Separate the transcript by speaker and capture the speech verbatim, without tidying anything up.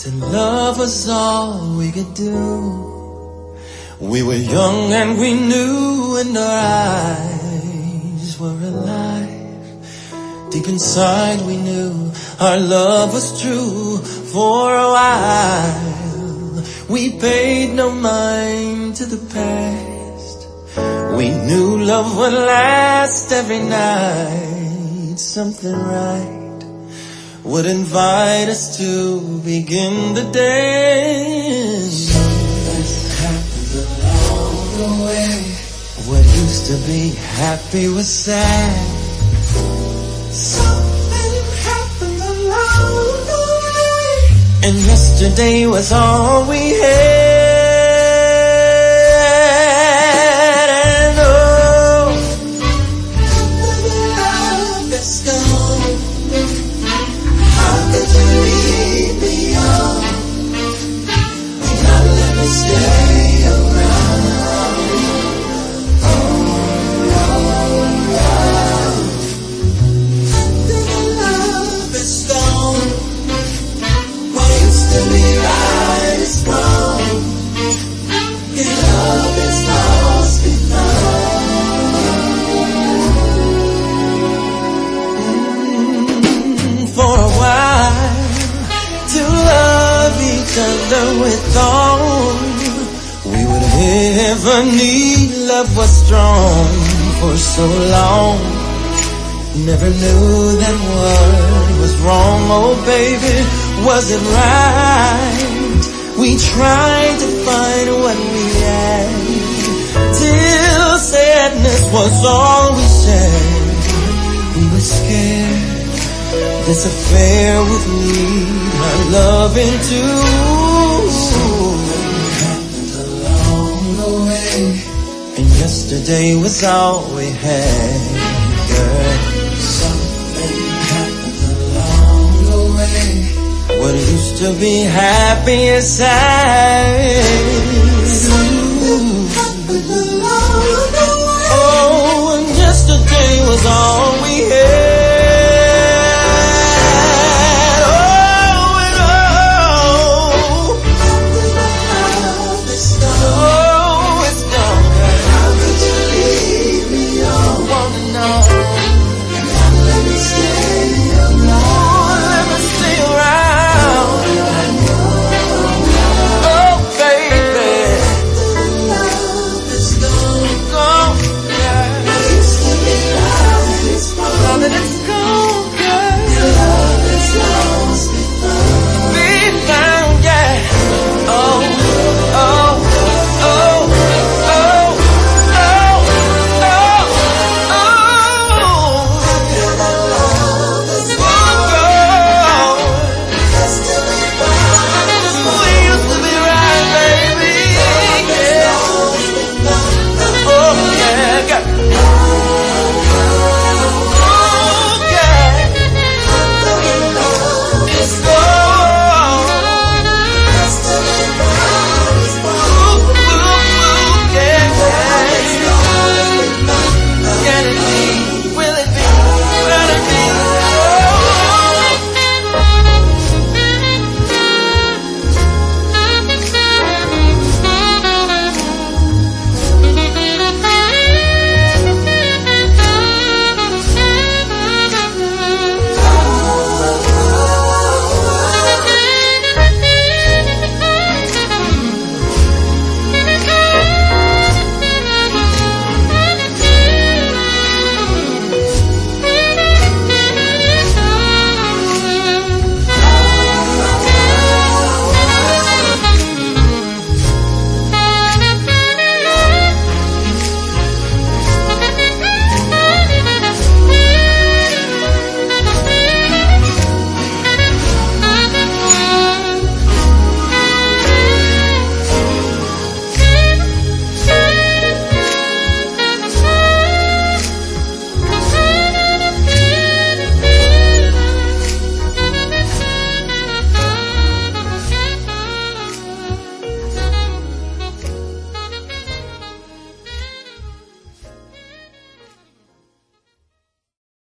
Speaker 1: to love was all we could do. We were young and we knew, and our eyes were alive. Deep inside we knew our love was true. For a while we paid no mind to the past. We knew love would last every night. Something right would invite us to begin the day. Something happens along the way. What used to be happy was sad. Something happened along the way, and yesterday was all we had. And oh, the love is gone. How could you leave me on? Not let me stay around. Oh, oh, oh. The love is gone. What used to be right is wrong. Your love is lost before. Mm, for a while, to love each other with all we would ever need. Love was strong for so long. Never knew that what was wrong. Oh baby, was it right? We tried to find what we had, till sadness was all we said. We were scared this affair would lead our love into. Something happened along the way, and yesterday was all we had, girl. Something happened along the way. What used to be happy is sad. Something happened along the way. Oh, and yesterday was all